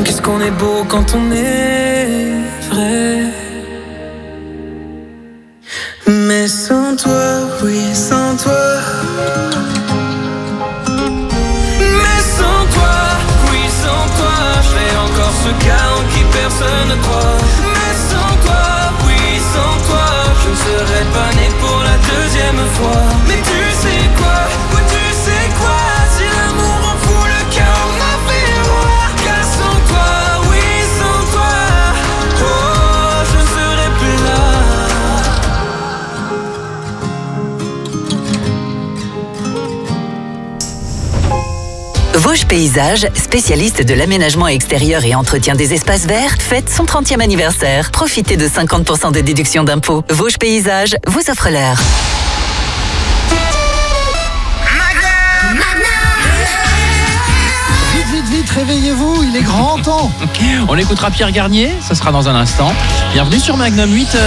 Qu'est-ce qu'on est beau quand on est vrai. Mais sans toi, oui, sans toi. Mais sans toi, oui, sans toi. Je fais encore ce cas en qui personne ne croit. Mais sans toi, oui, sans toi. Je ne serais pas né pour la deuxième fois. Mais tu sais quoi, oui, tu sais quoi. Si l'amour en fout le cœur, m'a fait roi. Car sans toi, oui, sans toi, oh, je ne serais plus là. Vosges Paysages, spécialiste de l'aménagement extérieur et entretien des espaces verts, fête son 30e anniversaire. Profitez de 50% de déduction d'impôts. Vosges Paysages vous offre l'heure. Vite, réveillez-vous, il est grand temps. On écoutera Pierre Garnier, ça sera dans un instant. Bienvenue sur Magnum, 8h.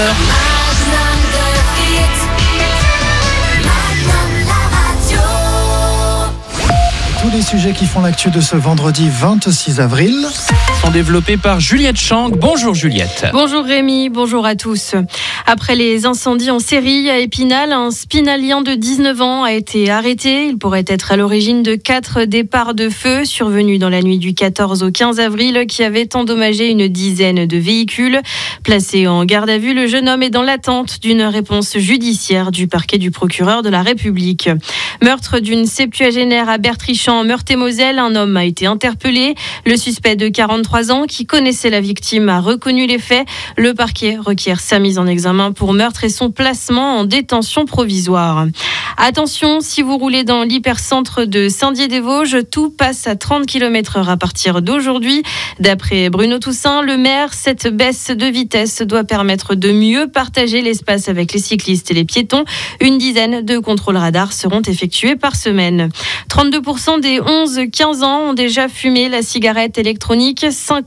Tous les sujets qui font l'actu de ce vendredi 26 avril sont développés par Juliette Chang. Bonjour Juliette. Bonjour Rémi, bonjour à tous. Après les incendies en série à Épinal, un spinalien de 19 ans a été arrêté. Il pourrait être à l'origine de 4 départs de feu survenus dans la nuit du 14 au 15 avril qui avaient endommagé une dizaine de véhicules. Placé en garde à vue, le jeune homme est dans l'attente d'une réponse judiciaire du parquet du procureur de la République. Meurtre d'une septuagénaire à Bertrichamp, en Meurthe-et-Moselle. Un homme a été interpellé. Le suspect de 43 ans qui connaissait la victime a reconnu les faits. Le parquet requiert sa mise en examen pour meurtre et son placement en détention provisoire. Attention, si vous roulez dans l'hypercentre de Saint-Dié-des-Vosges, tout passe à 30 km/h à partir d'aujourd'hui. D'après Bruno Toussaint, le maire, cette baisse de vitesse doit permettre de mieux partager l'espace avec les cyclistes et les piétons. Une dizaine de contrôles radars seront effectués par semaine. 32% des 11-15 ans ont déjà fumé la cigarette électronique.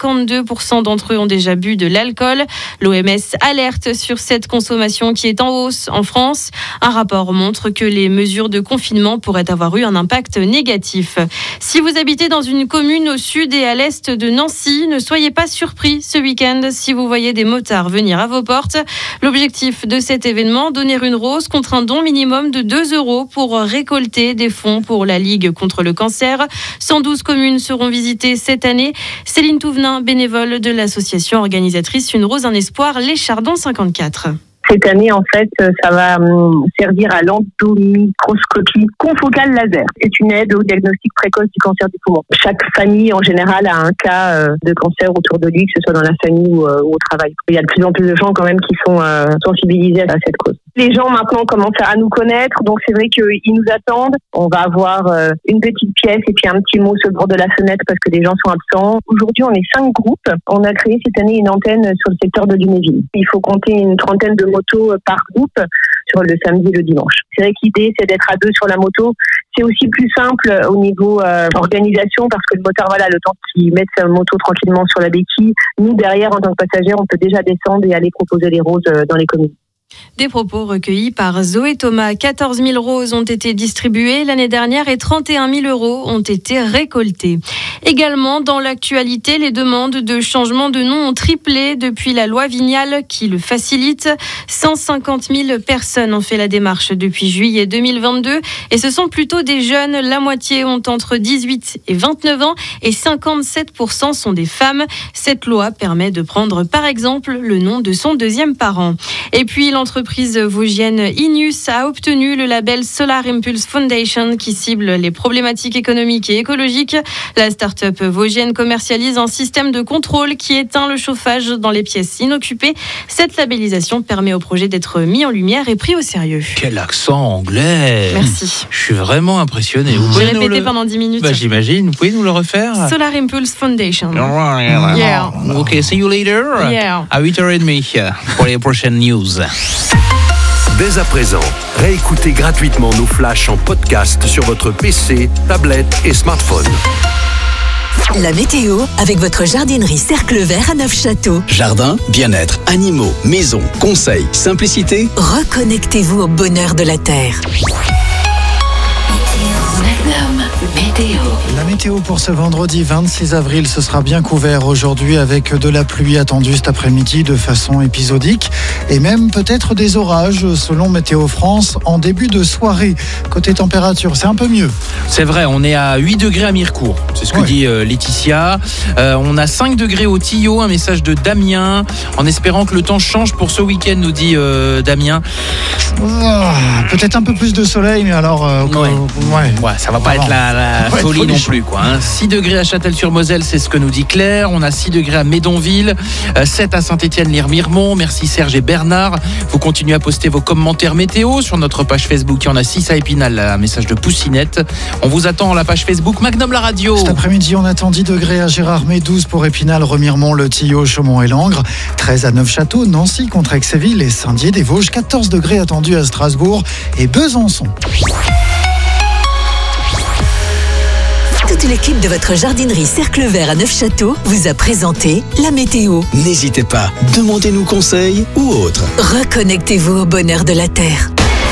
52% d'entre eux ont déjà bu de l'alcool. L'OMS alerte sur cette consommation qui est en hausse en France. Un rapport montre que les mesures de confinement pourraient avoir eu un impact négatif. Si vous habitez dans une commune au sud et à l'est de Nancy, ne soyez pas surpris ce week-end si vous voyez des motards venir à vos portes. L'objectif de cet événement, donner une rose contre un don minimum de 2 € pour récolter des fonds pour la Ligue contre le cancer. 112 communes seront visitées cette année. Céline Touvenin, bénévole de l'association organisatrice Une Rose, un Espoir, Les Chardons 54. Cette année, en fait, ça va servir à l'endomicroscopie confocale laser. C'est une aide au diagnostic précoce du cancer du poumon. Chaque famille, en général, a un cas de cancer autour de lui, que ce soit dans la famille ou au travail. Il y a de plus en plus de gens, quand même, qui sont sensibilisés à cette cause. Les gens, maintenant, commencent à nous connaître, donc c'est vrai qu'ils nous attendent. On va avoir une petite pièce et puis un petit mot sur le bord de la fenêtre parce que les gens sont absents. Aujourd'hui, on est 5 groupes. On a créé cette année une antenne sur le secteur de Lunéville. Il faut compter une trentaine de motos par groupe sur le samedi et le dimanche. C'est vrai que l'idée, c'est d'être à 2 sur la moto. C'est aussi plus simple au niveau organisation parce que le motard, voilà, le temps qu'il mette sa moto tranquillement sur la béquille, nous, derrière, en tant que passagers, on peut déjà descendre et aller proposer les roses dans les communes. Des propos recueillis par Zoé Thomas. 14 000 roses ont été distribuées l'année dernière et 31 000 € ont été récoltés. Également, dans l'actualité, les demandes de changement de nom ont triplé depuis la loi Vignal qui le facilite. 150 000 personnes ont fait la démarche depuis juillet 2022 et ce sont plutôt des jeunes. La moitié ont entre 18 et 29 ans et 57% sont des femmes. Cette loi permet de prendre par exemple le nom de son deuxième parent. Et puis l'entreprise vosgienne Inus a obtenu le label Solar Impulse Foundation qui cible les problématiques économiques et écologiques. La start-up vosgienne commercialise un système de contrôle qui éteint le chauffage dans les pièces inoccupées. Cette labellisation permet au projet d'être mis en lumière et pris au sérieux. Quel accent anglais! Merci. Je suis vraiment impressionné. Vous pouvez répéter pendant 10 minutes. J'imagine. Vous pouvez nous le refaire? Solar Impulse Foundation. Yeah. Ok, see you later. Yeah. À 8h30 pour les prochaines news. Dès à présent, réécoutez gratuitement nos flashs en podcast sur votre PC, tablette et smartphone. La météo avec votre jardinerie Cercle Vert à Neufchâteau. Jardin, bien-être, animaux, maison, conseils, simplicité. Reconnectez-vous au bonheur de la terre. Magnum. Météo. La météo pour ce vendredi 26 avril, ce sera bien couvert aujourd'hui avec de la pluie attendue cet après-midi de façon épisodique et même peut-être des orages selon Météo France en début de soirée. Côté température, c'est un peu mieux. C'est vrai, on est à 8 degrés à Mirecourt, c'est ce que dit Laetitia. On a 5 degrés au Tillot, un message de Damien, en espérant que le temps change pour ce week-end, nous dit Damien. Peut-être un peu plus de soleil, mais alors... ça va pas être la folie non plus, quoi. 6 degrés à Châtel-sur-Moselle, c'est ce que nous dit Claire. On a 6 degrés à Médonville, 7 à Saint-Étienne-Lire-Miremont. Merci Serge et Bernard. Vous continuez à poster vos commentaires météo sur notre page Facebook. Il y en a 6 à Épinal, un message de Poussinette. On vous attend à la page Facebook Magnum la radio. Cet après-midi, on attend 10 degrés à Gérardmer, 12 pour Épinal, Remiremont, Le Tillot, Chaumont et Langres, 13 à Neufchâteau, Nancy, Contrexéville et Saint-Dié-des-Vosges, 14 degrés attendus à Strasbourg et Besançon. Toute l'équipe de votre jardinerie Cercle Vert à Neufchâteau vous a présenté la météo. N'hésitez pas, demandez-nous conseils ou autre. Reconnectez-vous au bonheur de la terre.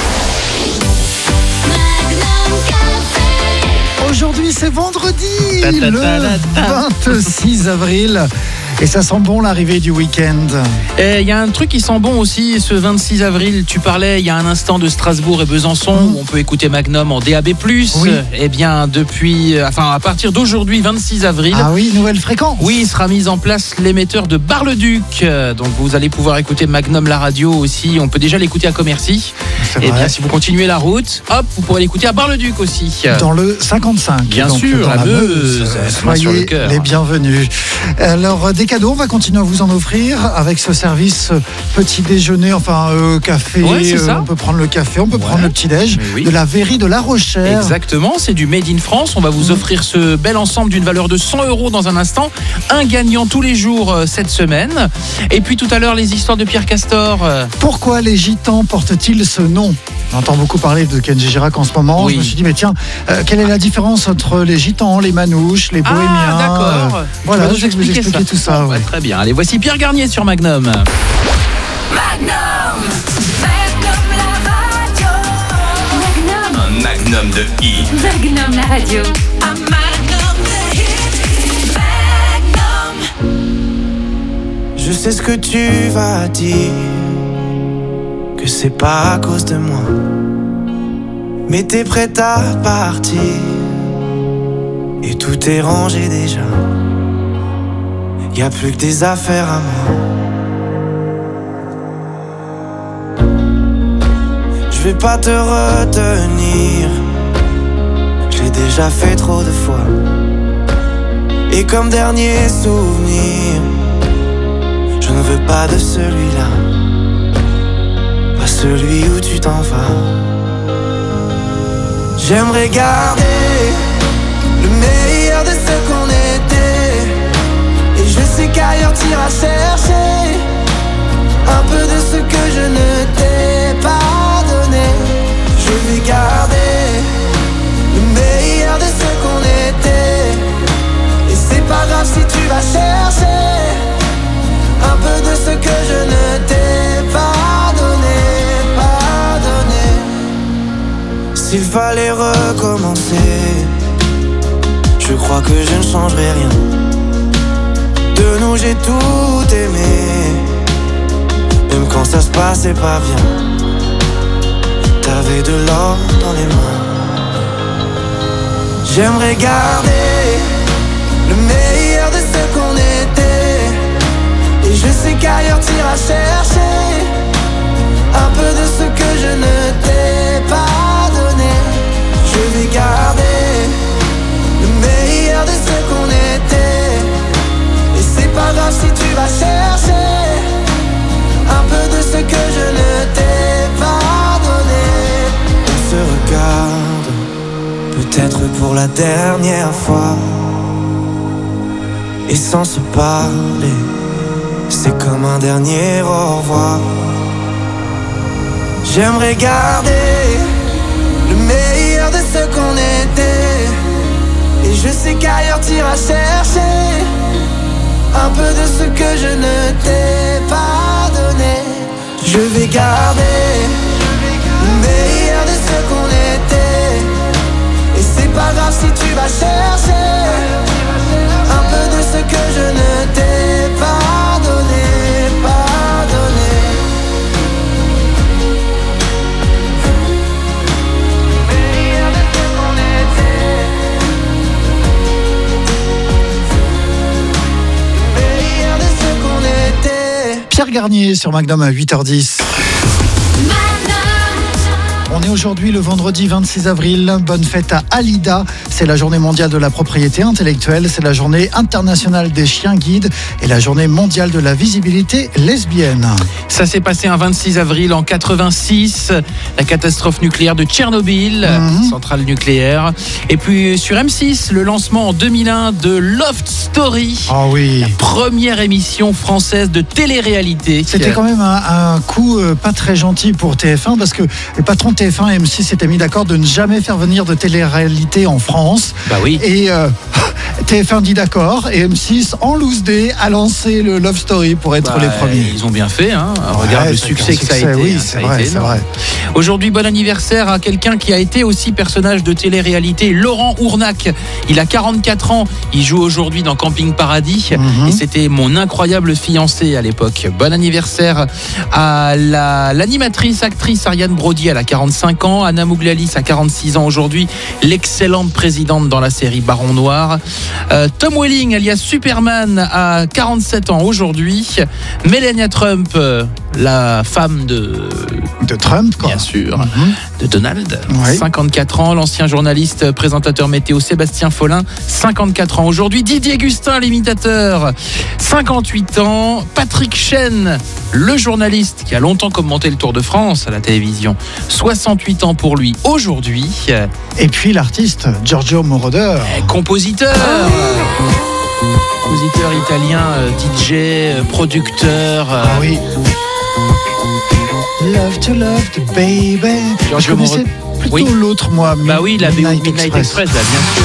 Aujourd'hui, c'est vendredi, le 26 avril. Et ça sent bon l'arrivée du week-end. Il y a un truc qui sent bon aussi ce 26 avril. Tu parlais il y a un instant de Strasbourg et Besançon où on peut écouter Magnum en DAB+. Oui. Eh bien, à partir d'aujourd'hui, 26 avril. Ah oui, nouvelle fréquence. Oui, sera mise en place l'émetteur de Bar-le-Duc. Donc vous allez pouvoir écouter Magnum la radio aussi. On peut déjà l'écouter à Commercy. Et bien, si vous continuez la route, hop, vous pourrez l'écouter à Bar-le-Duc aussi. Dans le 55. Bien sûr, dans la Meuse. Soyez les bienvenus. Alors, des cadeaux, on va continuer à vous en offrir avec ce service petit déjeuner, café. C'est ça. On peut prendre le café, on peut prendre le petit déj de la Verrie de La Rochère. Exactement, c'est du Made in France. On va vous offrir ce bel ensemble d'une valeur de 100 € dans un instant. Un gagnant tous les jours cette semaine. Et puis tout à l'heure, les histoires de Pierre Castor. Pourquoi les gitans portent-ils ce nom ? On entend beaucoup parler de Kenji Girac en ce moment. Je me suis dit, mais tiens, quelle est la différence entre les gitans, les manouches, les bohémiens ? Ah, d'accord. Voilà, je vais vous expliquer tout ça. Très bien. Allez, voici Pierre Garnier sur Magnum. Magnum la radio. Un magnum de hits. Magnum la radio. Un magnum de hits. Magnum. Je sais ce que tu vas dire, que c'est pas à cause de moi, mais t'es prête à partir et tout est rangé déjà. Y'a plus que des affaires à moi. Je vais pas te retenir, j'ai déjà fait trop de fois. Et comme dernier souvenir, je ne veux pas de celui-là, pas celui où tu t'en vas. J'aimerais garder le meilleur de ce qu'on était. Et je sais qu'ailleurs t'iras chercher un peu de ce que je ne t'ai pas donné. Je vais garder le meilleur de ce qu'on était. Et c'est pas grave si tu vas chercher un peu de ce que je ne t'ai pas donné. S'il fallait recommencer, je crois que je ne changerai rien. De nous j'ai tout aimé, même quand ça se passait pas bien. T'avais de l'or dans les mains. J'aimerais garder le meilleur de ce qu'on était. Et je sais qu'ailleurs t'iras chercher un peu de ce que je ne t'ai pas donné. Je vais garder le meilleur de ce qu'on était. C'est pas grave si tu vas chercher un peu de ce que je ne t'ai pas donné. On se regarde, peut-être pour la dernière fois. Et sans se parler, c'est comme un dernier au revoir. J'aimerais garder le meilleur de ce qu'on était. Et je sais qu'ailleurs t'iras chercher un peu de ce que je ne t'ai pas donné. Je vais garder le meilleur de ce qu'on était. Et c'est pas grave si tu Pierre Garnier sur Magnum à 8h10. On est aujourd'hui le vendredi 26 avril. Bonne fête à Alida. C'est la journée mondiale de la propriété intellectuelle. C'est la journée internationale des chiens guides et la journée mondiale de la visibilité lesbienne. Ça s'est passé un 26 avril en 86. La catastrophe nucléaire de Tchernobyl, centrale nucléaire. Et puis sur M6, le lancement en 2001 de Love Story. Ah oui. La première émission française de télé-réalité. C'était quand même un coup pas très gentil pour TF1 parce que le patron de TF1 et M6 s'étaient mis d'accord de ne jamais faire venir de télé-réalité en France. Bah oui. Et TF1 dit d'accord et M6 en loose day a lancé le Love Story pour être les premiers. Ils ont bien fait, hein. Regarde le succès que ça a été. Oui, c'est vrai. Aujourd'hui, bon anniversaire à quelqu'un qui a été aussi personnage de télé-réalité, Laurent Ournac. Il a 44 ans, il joue aujourd'hui dans Camping Paradis et c'était mon incroyable fiancé à l'époque. Bon anniversaire à l'animatrice, actrice Ariane Brody, elle a 45 ans, Anna Mouglalis a 46 ans aujourd'hui, l'excellente présidente dans la série Baron Noir. Tom Welling, alias Superman, a 47 ans aujourd'hui. Melania Trump, la femme de Trump, quoi. Bien sûr, de Donald, 54 ans. L'ancien journaliste, présentateur météo Sébastien Follin, 54 ans aujourd'hui. Didier Gustin, l'imitateur, 58 ans. Patrick Chen, le journaliste qui a longtemps commenté le Tour de France à la télévision, 68 ans pour lui aujourd'hui. Et puis l'artiste Giorgio Moroder, compositeur italien, DJ, producteur. Oui. Love to love the baby. Je connaissais plutôt l'autre, moi. Bah oui, la Midnight Express, là, bien sûr.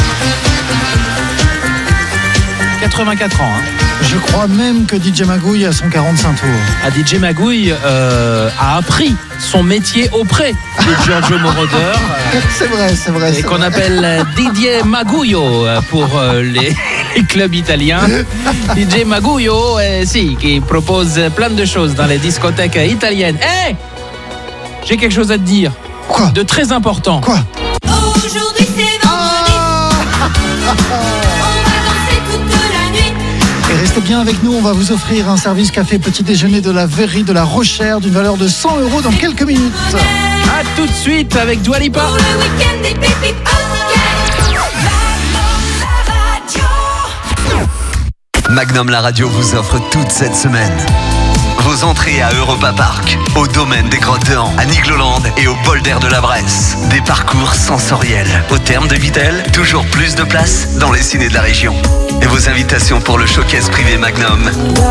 84 ans, hein. Je crois même que DJ Magouille a son 45 tours. DJ Magouille a appris son métier auprès de Giorgio Moroder. C'est vrai. Et qu'on appelle Didier Maguio pour les clubs italiens. DJ Maguio, qui propose plein de choses dans les discothèques italiennes. J'ai quelque chose à te dire. Quoi ? De très important. Quoi ? Aujourd'hui c'est vendredi. Et restez bien avec nous, on va vous offrir un service café petit déjeuner de la verrerie de la Rochère d'une valeur de 100 € dans quelques minutes. A tout de suite avec Dua Lipa. Magnum la radio vous offre toute cette semaine vos entrées à Europa Park, au domaine des Grottes de Han, à Nigloland et au bol d'air de la Bresse. Des parcours sensoriels. Au terme de Vitel, toujours plus de place dans les ciné de la région. Et vos invitations pour le showcase privé Magnum.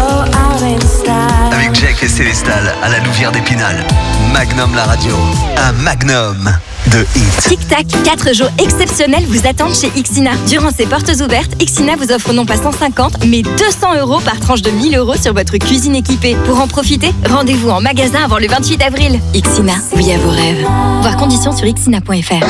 Avec Jack et Célestal à la Louvière d'Épinal. Magnum la radio, un Magnum de hit. Tic Tac, 4 jours exceptionnels vous attendent chez Ixina. Durant ces portes ouvertes, Ixina vous offre non pas 150, mais 200 € par tranche de 1000 € sur votre cuisine équipée. Pour en profiter, rendez-vous en magasin avant le 28 avril. Ixina, oui à vos rêves. Voir conditions sur ixina.fr.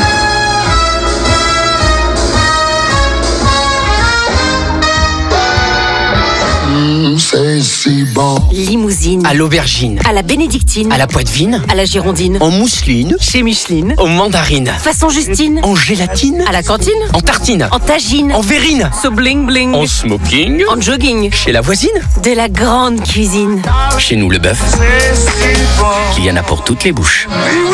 Limousine. À l'aubergine. À la bénédictine. À la poitevine. À la girondine. En mousseline. Chez Micheline. En mandarine. Façon Justine. En gélatine. À la cantine. En tartine. En tagine. En verrine. So bling bling. En smoking. En jogging. Chez la voisine. De la grande cuisine. Chez nous, le bœuf. Il y en a pour toutes les bouches.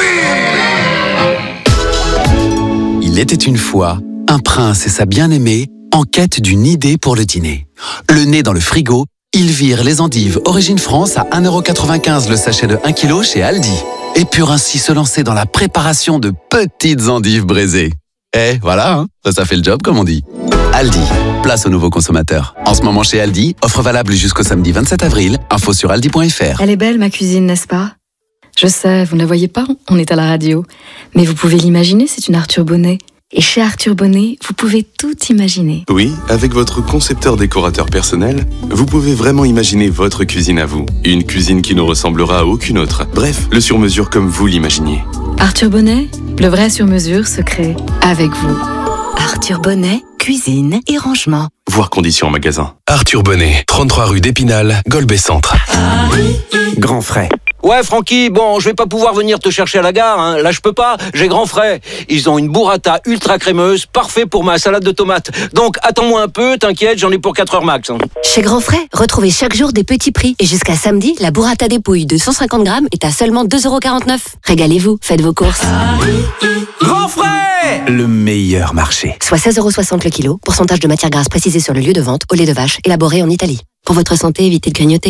Il était une fois un prince et sa bien-aimée en quête d'une idée pour le dîner. Le nez dans le frigo, ils virent les endives Origine France à 1,95 € le sachet de 1 kg chez Aldi. Et purent ainsi se lancer dans la préparation de petites endives braisées. Voilà, hein, ça fait le job comme on dit. Aldi, place aux nouveaux consommateurs. En ce moment chez Aldi, offre valable jusqu'au samedi 27 avril. Info sur aldi.fr. Elle est belle ma cuisine, n'est-ce pas ? Je sais, vous ne la voyez pas, on est à la radio. Mais vous pouvez l'imaginer, c'est une Arthur Bonnet. Et chez Arthur Bonnet, vous pouvez tout imaginer. Oui, avec votre concepteur décorateur personnel, vous pouvez vraiment imaginer votre cuisine à vous. Une cuisine qui ne ressemblera à aucune autre. Bref, le sur-mesure comme vous l'imaginiez. Arthur Bonnet, le vrai sur-mesure se crée avec vous. Arthur Bonnet, cuisine et rangement. Voir conditions en magasin. Arthur Bonnet, 33 rue d'Épinal, Golbet Centre. Grand frais. Ouais, Francky, bon, je vais pas pouvoir venir te chercher à la gare, hein. Là, je peux pas, j'ai grand frais. Ils ont une burrata ultra crémeuse, parfait pour ma salade de tomates. Donc, attends-moi un peu, t'inquiète, j'en ai pour 4 heures max. Hein. Chez Grand Frais, retrouvez chaque jour des petits prix. Et jusqu'à samedi, la burrata dépouille de 150 grammes est à seulement 2,49 €. Régalez-vous, faites vos courses. Grand Frais, le meilleur marché. Soit 16,60 € le kilo, pourcentage de matière grasse précisé sur le lieu de vente, au lait de vache, élaboré en Italie. Pour votre santé, évitez de grignoter.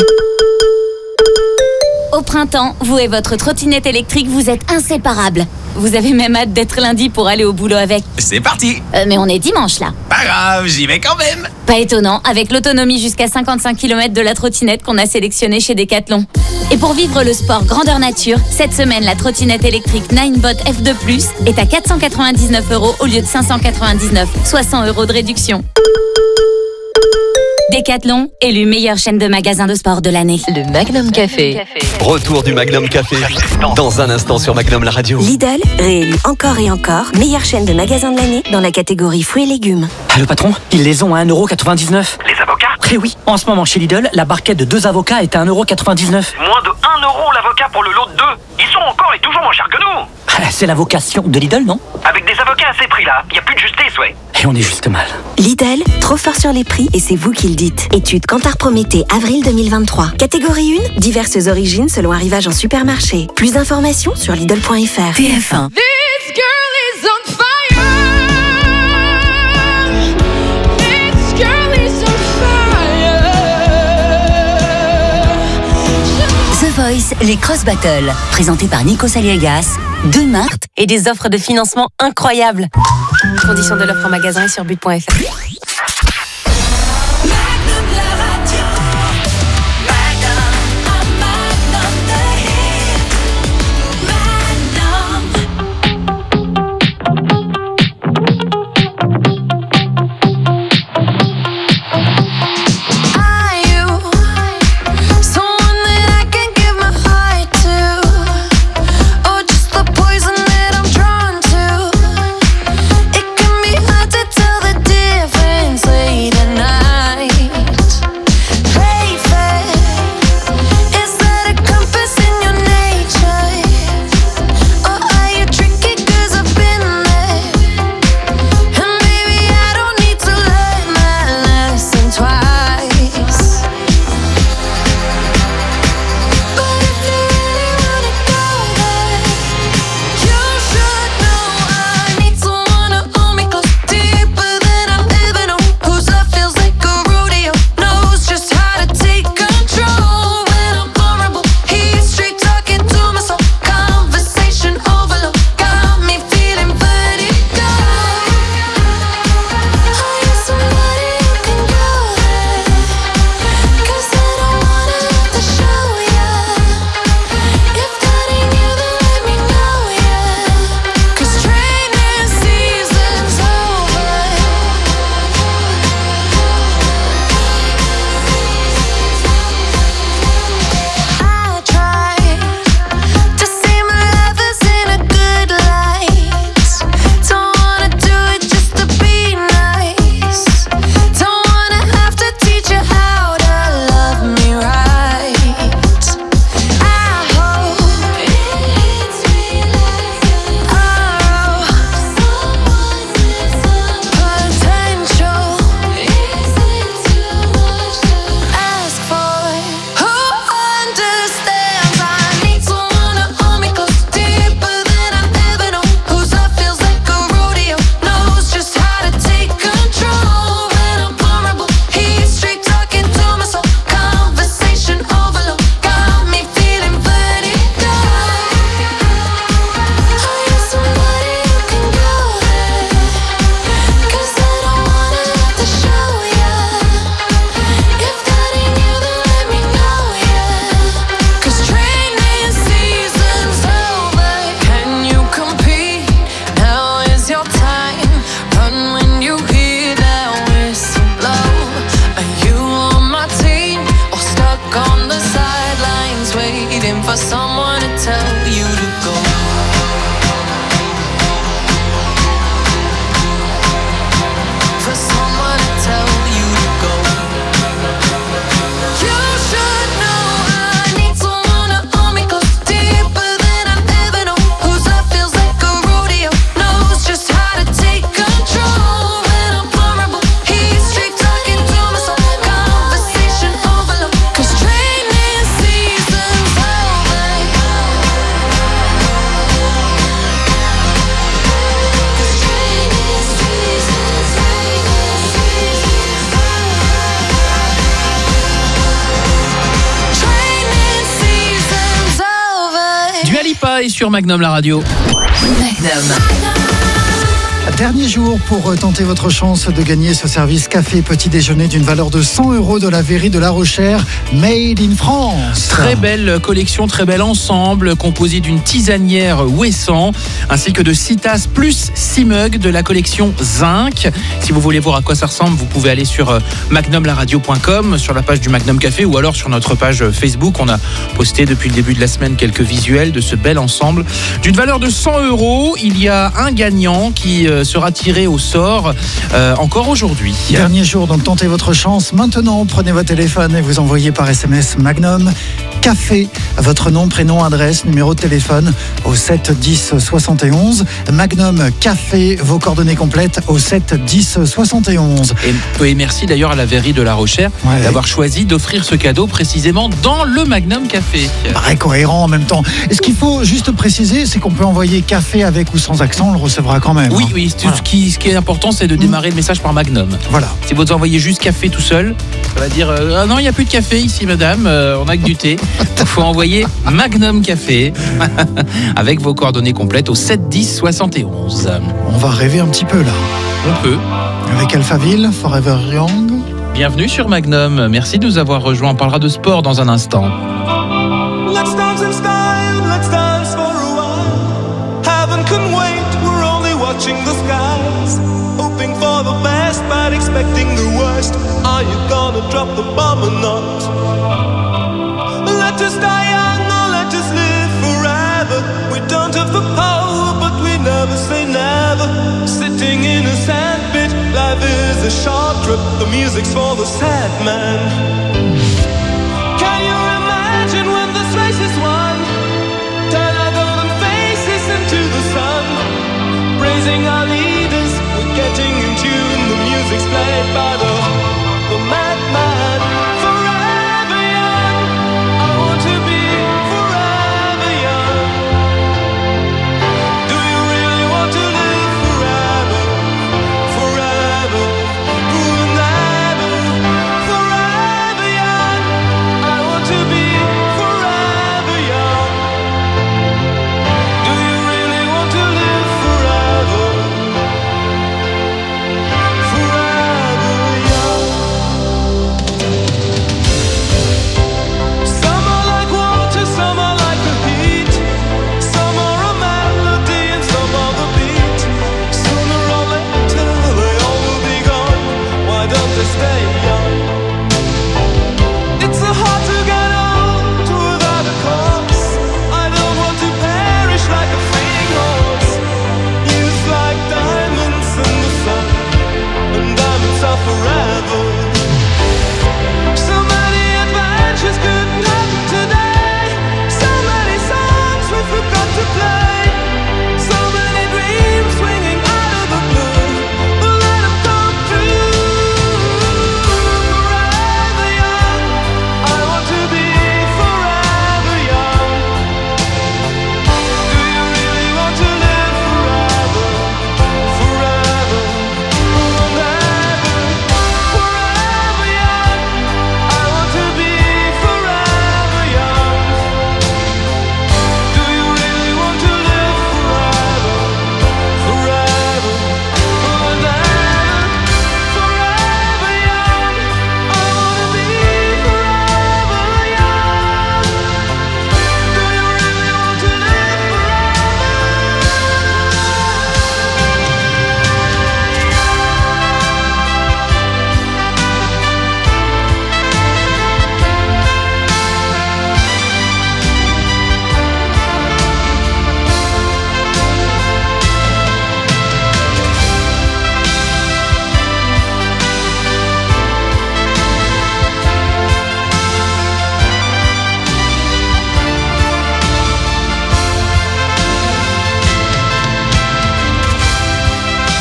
Au printemps, vous et votre trottinette électrique, vous êtes inséparables. Vous avez même hâte d'être lundi pour aller au boulot avec. C'est parti. Mais on est dimanche là. Pas grave, j'y vais quand même. Pas étonnant, avec l'autonomie jusqu'à 55 km de la trottinette qu'on a sélectionnée chez Decathlon. Et pour vivre le sport grandeur nature, cette semaine, la trottinette électrique Ninebot F2+, est à 499 € au lieu de 599, soit 100 € de réduction. Decathlon, élu meilleure chaîne de magasins de sport de l'année. Le Magnum Café. Retour du Magnum Café. Dans un instant sur Magnum la radio. Lidl, réélu encore et encore, meilleure chaîne de magasins de l'année dans la catégorie fruits et légumes. Ah, le patron, ils les ont à 1,99 €. Les avocats ? Eh oui, en ce moment chez Lidl, la barquette de 2 avocats est à 1,99 €. Moins de 1 € l'avocat pour le lot de 2. Ils sont encore et toujours moins chers que nous. C'est la vocation de Lidl, non? Avec des avocats à ces prix-là, il n'y a plus de justice, ouais. Et on est juste mal. Lidl, trop fort sur les prix et c'est vous qui le dites. Étude Kantar Prométhée, avril 2023. Catégorie 1, diverses origines selon arrivage en supermarché. Plus d'informations sur Lidl.fr. TF1. This girl is on fire. This girl is on fire. The Voice, les Cross Battles. Présenté par Nico Saliegas, 2 Marthe et des offres de financement incroyables. Conditions de l'offre en magasin et sur but.fr. Difference. Booba est sur Magnum la radio. Magnum. Dernier jour pour tenter votre chance de gagner ce service café petit déjeuner d'une valeur de 100 € de la Verrerie de La Rochère, Made in France. Très belle collection, très bel ensemble composé d'une tisanière Ouessant ainsi que de 6 tasses plus 6 mugs de la collection Zinc. Si vous voulez voir à quoi ça ressemble, vous pouvez aller sur magnumlaradio.com, sur la page du Magnum Café ou alors sur notre page Facebook. On a posté depuis le début de la semaine quelques visuels de ce bel ensemble d'une valeur de 100 €. Il y a un gagnant qui sera tiré au sort encore aujourd'hui. Dernier jour, donc tentez votre chance. Maintenant, prenez votre téléphone et vous envoyez par SMS Magnum Café, votre nom, prénom, adresse, numéro de téléphone au 7 10 71. Magnum Café, vos coordonnées complètes au 7 10 71. Et merci d'ailleurs à la Verrerie de La Rochère d'avoir choisi d'offrir ce cadeau précisément dans le Magnum Café. Très cohérent en même temps. Et ce qu'il faut juste préciser, c'est qu'on peut envoyer café avec ou sans accent, on le recevra quand même. Oui, oui. Voilà. Ce qui est important, c'est de démarrer le message par Magnum. Voilà. Si vous envoyez juste café tout seul, ça va dire ah non, il n'y a plus de café ici, madame, on a que du thé. Il faut envoyer Magnum Café avec vos coordonnées complètes au 7 10 71. On va rêver un petit peu là. On peut. Avec Alphaville, Forever Young. Bienvenue sur Magnum. Merci de nous avoir rejoints. On parlera de sport dans un instant. Let's dance in style, let's dance for a while. Heaven can wait, we're only watching the skies. Hoping for the best, but expecting the worst. Are you gonna drop the bomb or not? Let us die young or let us live forever. We don't have the power, but we never say never. Sitting in a sandpit, life is a short trip. The music's for the sad man. Can you imagine when this race is won? Turn our golden faces into the sun. Praising our leaders, we're getting in tune. The music's played by the madman. Forever young, I want to be forever young. Do you really want to live forever? Forever, forever, forever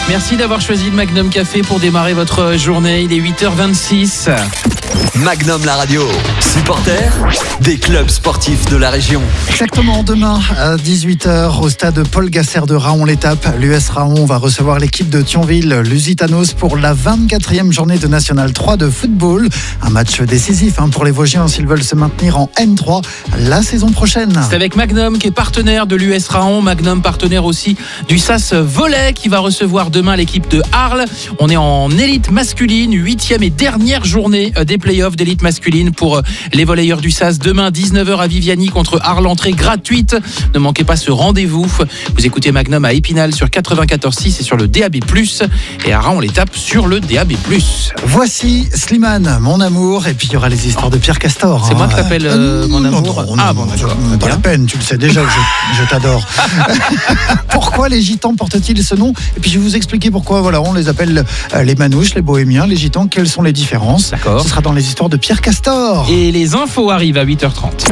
Merci d'avoir choisi le Magnum Café pour démarrer votre journée. Il est 8h26. Magnum la radio, supporter des clubs sportifs de la région. Exactement, demain à 18h au stade Paul Gasser de Raon-l'Étape. L'US Raon va recevoir l'équipe de Thionville, Lusitanos, pour la 24e journée de National 3 de football. Un match décisif pour les Vosgiens s'ils veulent se maintenir en N3 la saison prochaine. C'est avec Magnum qui est partenaire de l'US Raon. Magnum partenaire aussi du SAS Volley qui va recevoir demain l'équipe de Arles. On est en élite masculine, 8e et dernière journée des playoffs d'élite masculine pour les volleyeurs du SAS. Demain 19h à Viviani contre Arles, entrée gratuite. Ne manquez pas ce rendez-vous. Vous écoutez Magnum à Épinal sur 94.6 et sur le DAB+, et à Raon-l'Étape sur le DAB+. Voici Slimane, mon amour, et puis il y aura les histoires de Pierre Castor. C'est moi qui t'appelle mon amour. Bon, d'accord. Pas la peine, tu le sais déjà que je t'adore. Pourquoi les gitans portent-ils ce nom? Et puis je vais vous expliquer pourquoi on les appelle les manouches, les bohémiens, les gitans, quelles sont les différences. D'accord. Ce sera dans les histoires de Pierre Castor. Et les infos arrivent à 8h30.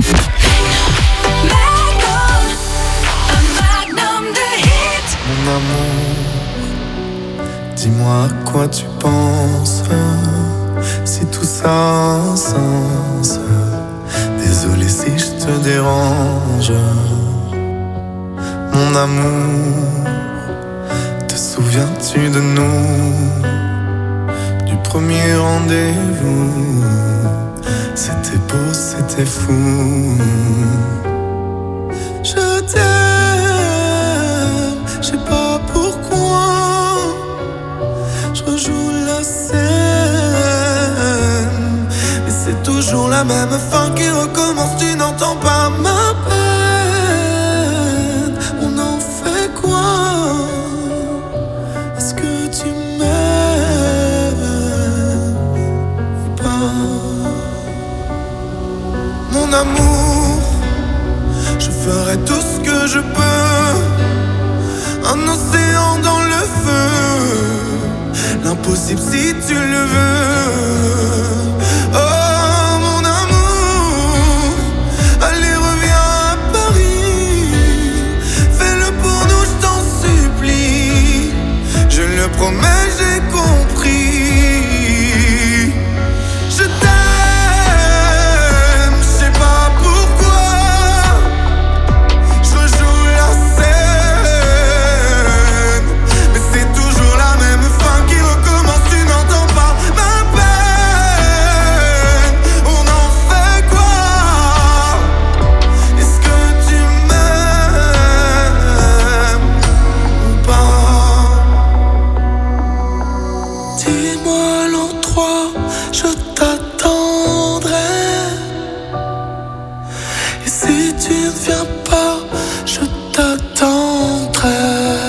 Mon amour, dis-moi à quoi tu penses, si tout ça a un sens. Désolé si je te dérange. Mon amour, te souviens-tu de nous, du premier rendez-vous? C'était beau, c'était fou. Je t'aime, je sais pas pourquoi. Je rejoue la scène, mais c'est toujours la même fin qui recommence. Tu n'entends pas ma peine. On en fait quoi? Est-ce que tu m'aimes ou pas? Mon amour, je ferai tout ce que je peux. Un océan dans le feu, l'impossible si tu le veux. Oh mon amour, allez reviens à Paris. Fais-le pour nous, je t'en supplie. Je le promets, j'ai compris. Je t'aime, je sais pas pourquoi. Je rejoue la scène, mais c'est toujours la même fin qui recommence. Tu n'entends pas ma peine. On en fait quoi? Est-ce que tu m'aimes ou pas? Dis-moi l'endroit, je t'attendrai. Et si tu ne viens pas, je t'attendrai.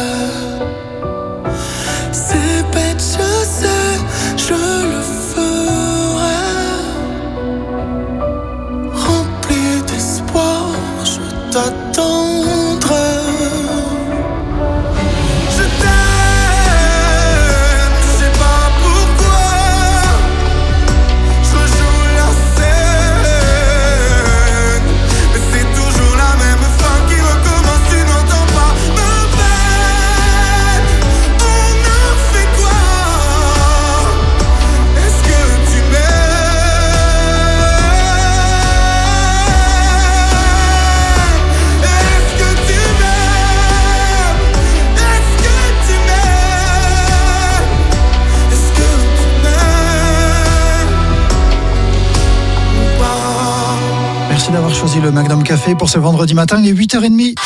C'est bête, je sais, je le ferai. Rempli d'espoir, je t'attendrai. Je t'aime, je sais pas pourquoi. Je rejoue la scène, mais c'est toujours la même fin qui recommence. Tu n'entends pas ma peine. On a fait quoi? Est-ce que tu m'aimes? Est-ce que tu m'aimes? Est-ce que tu m'aimes? Est-ce que tu m'aimes ou pas? Merci d'avoir choisi le Magnum Café pour ce vendredi matin, il est 8h30.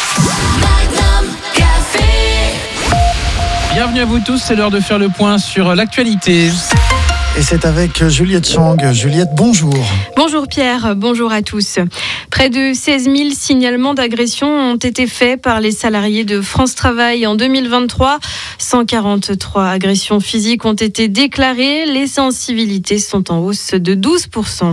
Bienvenue à vous tous, c'est l'heure de faire le point sur l'actualité. Et c'est avec Juliette Chang. Juliette, bonjour. Bonjour Pierre, bonjour à tous. Près de 16 000 signalements d'agression ont été faits par les salariés de France Travail en 2023. 143 agressions physiques ont été déclarées. Les incivilités sont en hausse de 12%.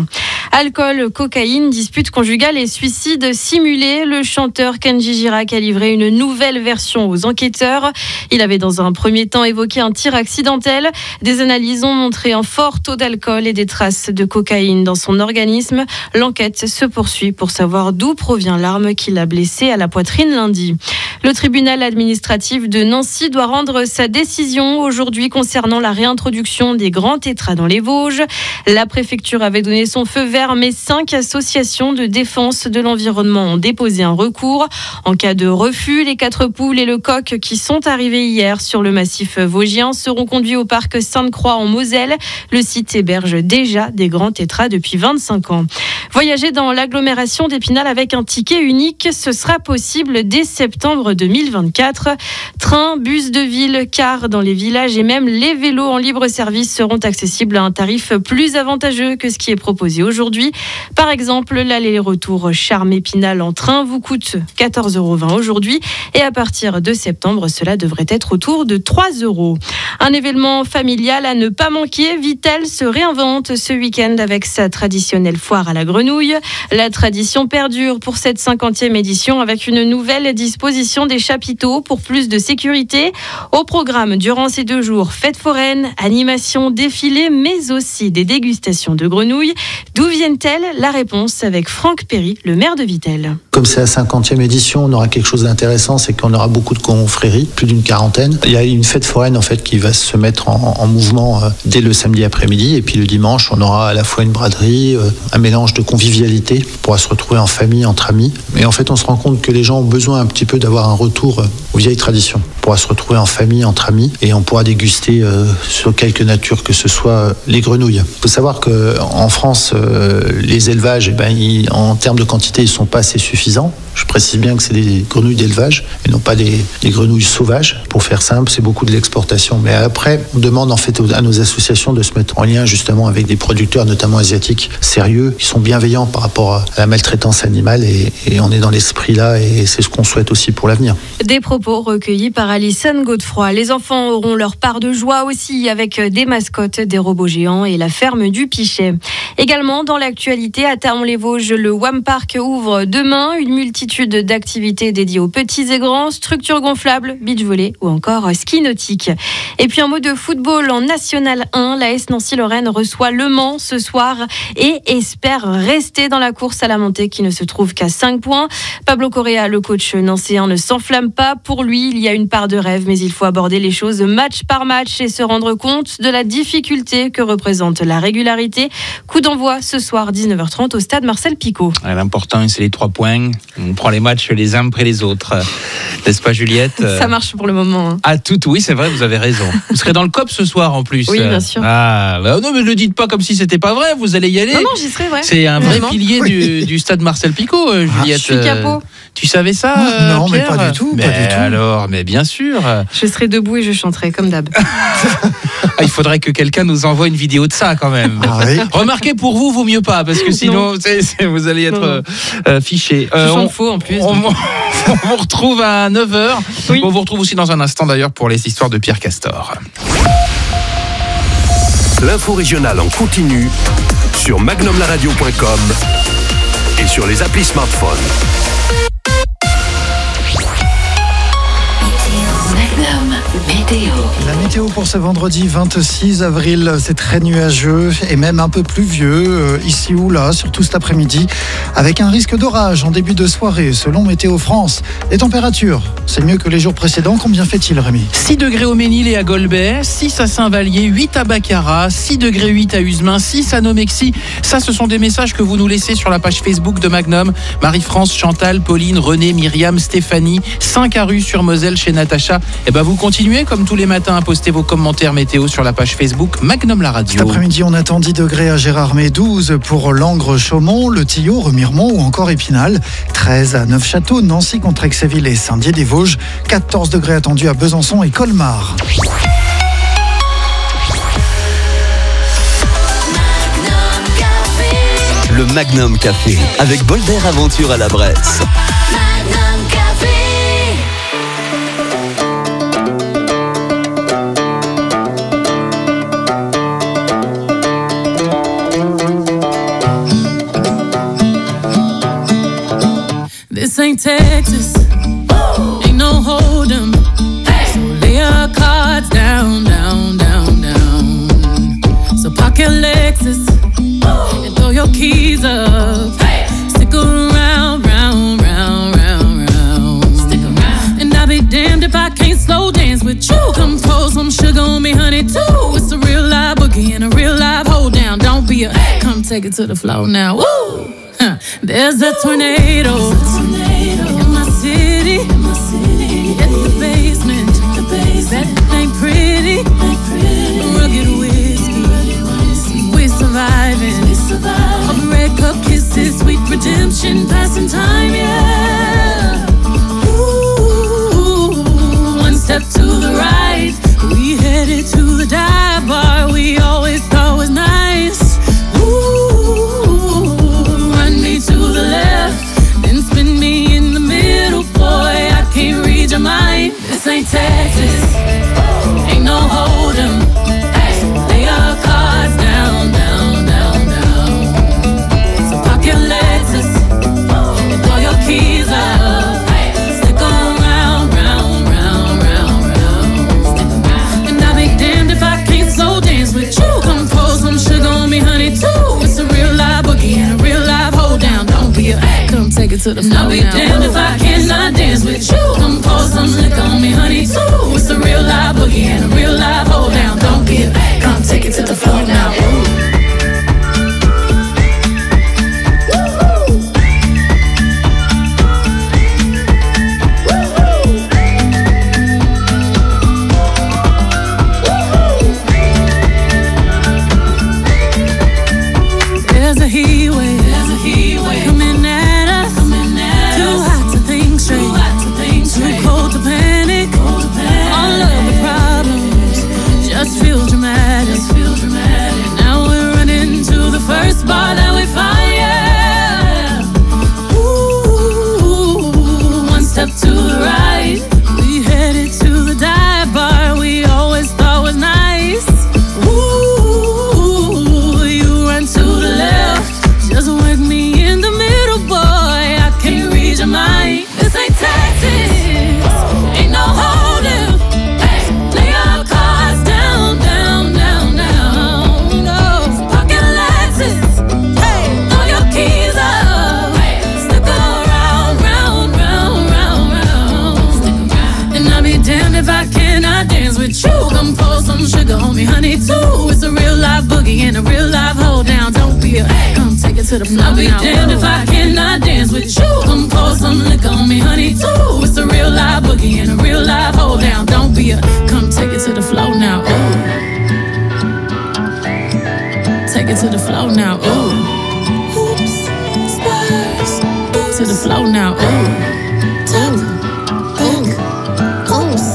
Alcool, cocaïne, dispute conjugale et suicide simulé. Le chanteur Kenji Girac a livré une nouvelle version aux enquêteurs. Il avait dans un premier temps évoqué un tir accidentel. Des analyses ont montré un fort taux d'alcool et des traces de cocaïne dans son organisme. L'enquête se poursuit pour savoir d'où provient l'arme qui l'a blessé à la poitrine lundi. Le tribunal administratif de Nancy doit rendre sa décision aujourd'hui concernant la réintroduction des grands tétras dans les Vosges. La préfecture avait donné son feu vert, mais 5 associations de défense de l'environnement ont déposé un recours. En cas de refus, les 4 poules et le coq qui sont arrivés hier sur le massif vosgien seront conduits au parc Sainte-Croix en Moselle. Le site héberge déjà des grands tétras depuis 25 ans. Voyager dans l'agglomération d'Épinal avec un ticket unique, ce sera possible dès septembre 2024. Trains, bus de ville, cars dans les villages et même les vélos en libre service seront accessibles à un tarif plus avantageux que ce qui est proposé aujourd'hui. Par exemple, l'aller-retour Charmes-Épinal en train vous coûte 14,20 € aujourd'hui et à partir de septembre, cela devrait être autour de 3 €. Un événement familial à ne pas manquer, Vitel se réinvente ce week-end avec sa traditionnelle foire à la grenouille. La tradition perdure pour cette 50e édition avec une nouvelle disposition des chapiteaux pour plus de sécurité. Au programme durant ces 2 jours, fête foraine, animation, défilé, mais aussi des dégustations de grenouilles. D'où viennent-elles? La réponse avec Franck Perry, le maire de Vitel. Comme c'est la 50e édition, on aura quelque chose d'intéressant, c'est qu'on aura beaucoup de confréries, plus d'une quarantaine. Il y a une fête foraine en fait qui va se mettre en mouvement dès le samedi après-midi, et puis le dimanche, on aura à la fois une braderie, un mélange de convivialité, on pourra se retrouver en famille, entre amis. Mais en fait, on se rend compte que les gens ont besoin un petit peu d'avoir un retour aux vieilles traditions. On pourra se retrouver en famille, entre amis, et on pourra déguster sur quelque nature que ce soit les grenouilles. Il faut savoir qu'en France, les élevages, en termes de quantité, ils ne sont pas assez suffisants. Je précise bien que c'est des grenouilles d'élevage et non pas des grenouilles sauvages. Pour faire simple, c'est beaucoup de l'exportation. Mais après, on demande en fait à nos associations de se mettre en lien justement avec des producteurs, notamment asiatiques, sérieux, qui sont bienveillants par rapport à la maltraitance animale. Et on est dans l'esprit là et c'est ce qu'on souhaite aussi pour l'avenir. Des propos recueillis par Alison Godefroy. Les enfants auront leur part de joie aussi avec des mascottes, des robots géants et la ferme du Pichet. Également dans l'actualité, à Thaon-les-Vosges, le WAM Park ouvre demain une multitude d'activités dédiées aux petits et grands, structures gonflables, beach volley ou encore ski nautique. Et puis un mot de football en National 1, l'AS Nancy-Lorraine reçoit Le Mans ce soir et espère rester dans la course à la montée qui ne se trouve qu'à 5 points. Pablo Correa, le coach nancéen, ne s'enflamme pas. Pour lui, il y a une part de rêve, mais il faut aborder les choses match par match et se rendre compte de la difficulté que représente la régularité. Coup d'envoi ce soir 19h30 au stade Marcel Picot. L'important, c'est les 3 points. On prend les matchs les uns après les autres. N'est-ce pas, Juliette? Ça marche pour le moment. Hein. Ah, oui, c'est vrai, vous avez raison. Vous serez dans le COP ce soir en plus. Oui, bien sûr. Ah, non, mais ne le dites pas comme si c'était pas vrai. Vous allez y aller. Non, j'y serai, ouais. C'est un vrai pilier du stade Marcel Picot, Juliette. Je suis capot. Tu savais ça, Non, Pierre? mais pas du tout. Mais alors, mais bien sûr. Je serai debout et je chanterai comme d'hab. Il faudrait que quelqu'un nous envoie une vidéo de ça quand même. Ah, oui. Remarquez, pour vous, vaut mieux pas, parce que sinon, vous allez être fiché. Je chante faux en plus. On vous retrouve à 9h. Oui. On vous retrouve aussi dans un instant d'ailleurs pour les histoires de Pierre Castor. L'info régionale en continu sur magnumlaradio.com et sur les applis smartphone. Météo. La météo pour ce vendredi 26 avril, c'est très nuageux et même un peu pluvieux ici ou là, surtout cet après-midi, avec un risque d'orage en début de soirée, selon Météo France. Les températures, c'est mieux que les jours précédents. Combien fait-il, Rémi? 6 degrés au Ménil et à Golbet, 6 à Saint-Vallier, 8 à Baccarat, 6 degrés 8 à Usemain, 6 à Nomexy. Ça, ce sont des messages que vous nous laissez sur la page Facebook de Magnum. Marie-France, Chantal, Pauline, René, Myriam, Stéphanie, 5 à Rue-sur-Moselle chez Natacha. Et vous continuez comme tous les matins à poster vos commentaires météo sur la page Facebook Magnum la radio. Cet après-midi, on attend 10 degrés à Gérardmer, 12 pour Langres-Chaumont, Le Tillot, Remiremont ou encore Épinal, 13 à Neufchâteau, Nancy, Contrexéville et Saint-Dié-des-Vosges, 14 degrés attendus à Besançon et Colmar. Le Magnum Café avec Bolder Aventure à la Bresse. ain't Texas, ain't no hold'em. So lay your cards down, down, down, down. So park your Lexus and throw your keys up. Stick around, round, round, round, round. Stick around. And I'll be damned if I can't slow dance with you. Come pour some sugar on me, honey, too. It's a real live boogie and a real live hold down. Don't be a come take it to the floor now. Woo! There's a tornado in my city. At the basement. That ain't pretty. Rugged whiskey. We're surviving. All the red cup kisses, sweet redemption, passing time, yeah. Ooh, one step to the right, we headed to the dive bar we always thought was nice. Ooh, run me to the left, then spin me in the middle, boy, I can't read your mind. This ain't Texas, ain't no hold'em. Lay your cards down, down, down, down. So park your Lexus and throw your keys up. Stick around, round, round, round, round. And I'll be damned if I can't slow dance with you. Come pour some sugar on me, honey, too. It's a real live boogie and a real live hold down. Don't be a come take it to the floor. I'll be damned if I cannot dance with you. Come pour some liquor on me, honey, too. It's a real live boogie and a real live hold down. Don't be a come take it to the floor now. There's a heat wave coming at us. Too hot to think straight, too cold to panic. All of the problems just feel dramatic. Now we're running to the first bar that we find, yeah. Ooh, one step to the right, we headed to the dive bar we always thought was nice. Ooh, you run to the left, just work me in the middle, boy, I can't read your mind. This ain't Texas, ain't no hold'em. Lay your cards down, down, down, down. No, pocket Lexus, throw your keys up. Stick around, round, round, round, round. And I'll be damned if I cannot dance with you. Come pour some sugar on me, honey, too. It's a real live boogie and a real live hold down. Don't be a come take it to the floor. I'll be damned if I cannot dance with you. Come pour some liquor on me, honey, too. It's a real live boogie and a real live hold down. Don't be a come take it to the floor now. Ooh, take it to the floor now. Ooh, oops, spurs to the floor now. Ooh, top, back, oops,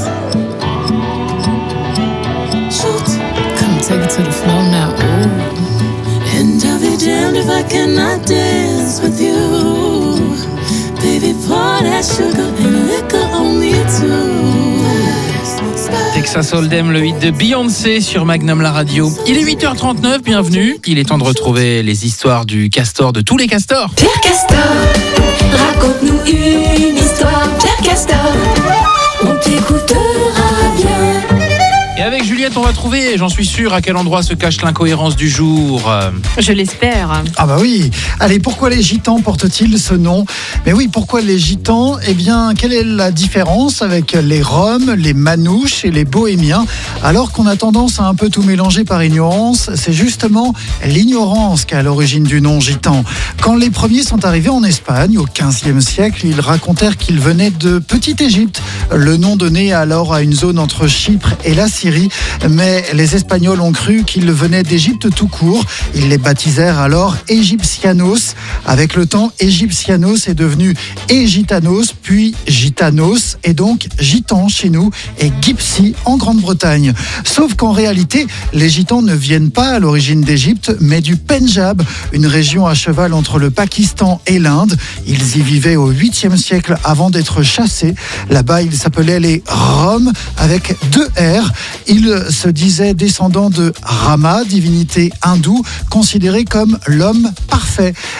shoot, come take it to the floor now. Ooh. And I'll be damned if I cannot dance with you. Baby, pour that sugar and liquor on me too. Texas Hold'em, le hit de Beyoncé sur Magnum la radio. Il est 8h39, bienvenue. Il est temps de retrouver les histoires du castor, de tous les castors. Pierre Castor, raconte-nous une histoire. Pierre Castor, on t'écoutera bien. Et avec Juliette, on va trouver, j'en suis sûr, à quel endroit se cache l'incohérence du jour. Je l'espère. Ah bah oui. Allez, pourquoi les gitans portent-ils ce nom ? Mais oui, pourquoi les gitans ? Eh bien, quelle est la différence avec les roms, les manouches et les bohémiens ? Alors qu'on a tendance à un peu tout mélanger par ignorance, c'est justement l'ignorance qui est à l'origine du nom gitan. Quand les premiers sont arrivés en Espagne, au XVe siècle, ils racontèrent qu'ils venaient de Petite Égypte, le nom donné alors à une zone entre Chypre et la Syrie. Mais les Espagnols ont cru qu'ils venaient d'Égypte tout court. Ils les baptisèrent alors Égyptianos. Avec le temps, Égyptianos est devenu Égitanos, puis Gitanos, et donc Gitan chez nous et Gypsy en Grande-Bretagne. Sauf qu'en réalité, les Gitans ne viennent pas à l'origine d'Égypte, mais du Pendjab, une région à cheval entre le Pakistan et l'Inde. Ils y vivaient au 8e siècle avant d'être chassés. Là-bas, ils s'appelaient les Roms avec 2 R. Ils se disaient descendants de Rama, divinité hindoue, considérée comme l'homme parfait.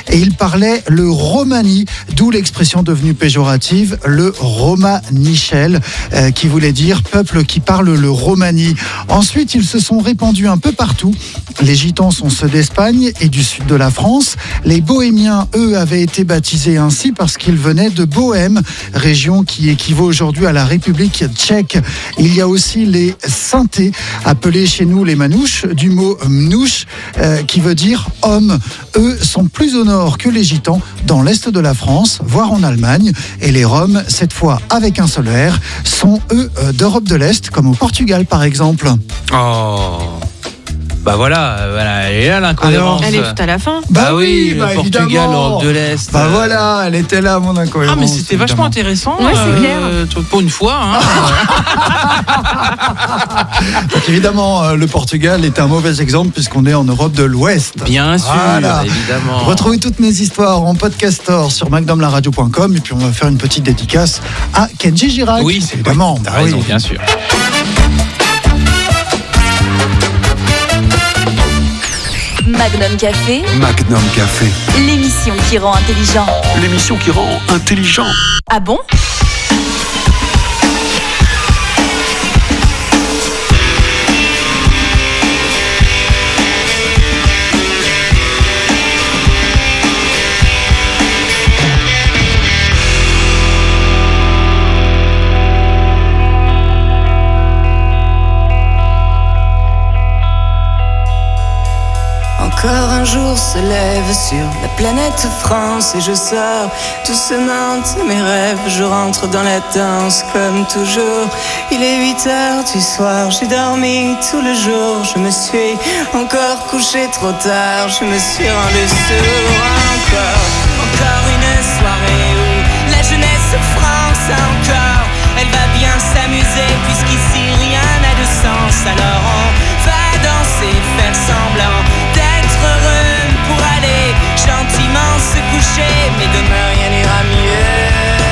et il parlait le romani, d'où l'expression devenue péjorative, le romanichel, qui voulait dire peuple qui parle le romani. Ensuite, ils se sont répandus un peu partout. Les gitans sont ceux d'Espagne et du sud de la France. Les bohémiens, eux, avaient été baptisés ainsi parce qu'ils venaient de Bohême, région qui équivaut aujourd'hui à la République tchèque. Il y a aussi les Saintais, appelés chez nous les Manouches, du mot mnouche, qui veut dire homme. Eux sont plus au nord que les gitans, dans l'est de la France, voire en Allemagne. Et les Roms, cette fois avec un seul R, sont eux d'Europe de l'Est, comme au Portugal par exemple. Oh. Bah voilà, elle est là l'incohérence. Elle est tout à la fin. Bah oui, le Portugal, l'Europe de l'Est. Bah voilà, elle était là mon incohérence. Ah mais c'était vachement intéressant. Ouais, c'est clair. Pour une fois. Hein. Donc évidemment, le Portugal est un mauvais exemple puisqu'on est en Europe de l'Ouest. Bien sûr, voilà. Évidemment. Retrouvez toutes mes histoires en podcastor sur macdomlaradio.com et puis on va faire une petite dédicace à Kenji Girac. Oui, c'est évidemment. T'as raison, bien sûr. Magnum Café, Magnum Café. l'émission qui rend intelligent. L'émission qui rend intelligent. Ah bon? Encore un jour se lève sur la planète France et je sors doucement de mes rêves. Je rentre dans la danse comme toujours. Il est 8h du soir, j'ai dormi tout le jour. Je me suis encore couché trop tard, je me suis rendu sourd. Encore une soirée où la jeunesse France encore. Elle va bien s'amuser puisqu'ici rien n'a de sens. Alors on va danser, faire semblant d'être heureux pour aller gentiment se coucher. Mais demain rien n'ira mieux,